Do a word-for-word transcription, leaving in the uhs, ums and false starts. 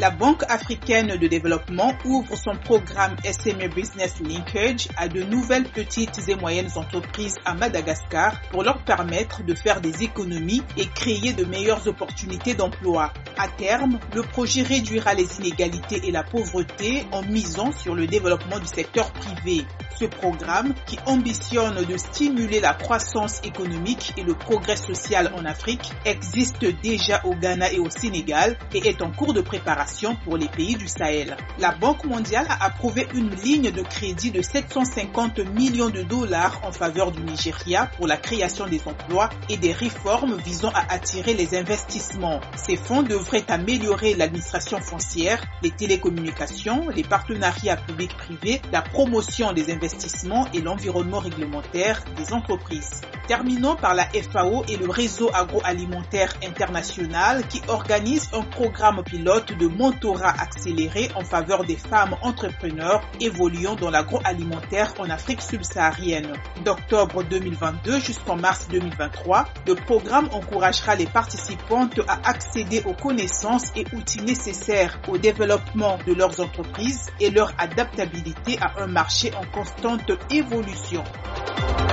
La Banque africaine de développement ouvre son programme S M E Business Linkage à de nouvelles petites et moyennes entreprises à Madagascar pour leur permettre de faire des économies et créer de meilleures opportunités d'emploi. À terme, le projet réduira les inégalités et la pauvreté en misant sur le développement du secteur privé. Ce programme, qui ambitionne de stimuler la croissance économique et le progrès social en Afrique, existe déjà au Ghana et au Sénégal et est en cours de préparation pour les pays du Sahel. La Banque mondiale a approuvé une ligne de crédit de sept cent cinquante millions de dollars en faveur du Nigeria pour la création des emplois et des réformes visant à attirer les investissements. Ces fonds devraient améliorer l'administration foncière, les télécommunications, les partenariats publics-privés, la promotion des investissements et l'environnement réglementaire des entreprises. Terminons par la F A O et le réseau agroalimentaire international qui organise un programme pilote de mentorat accéléré en faveur des femmes entrepreneurs évoluant dans l'agroalimentaire en Afrique subsaharienne. D'octobre deux mille vingt-deux jusqu'en mars deux mille vingt-trois, le programme encouragera les participantes à accéder aux connaissances et outils nécessaires au développement de leurs entreprises et leur adaptabilité à un marché en constante évolution.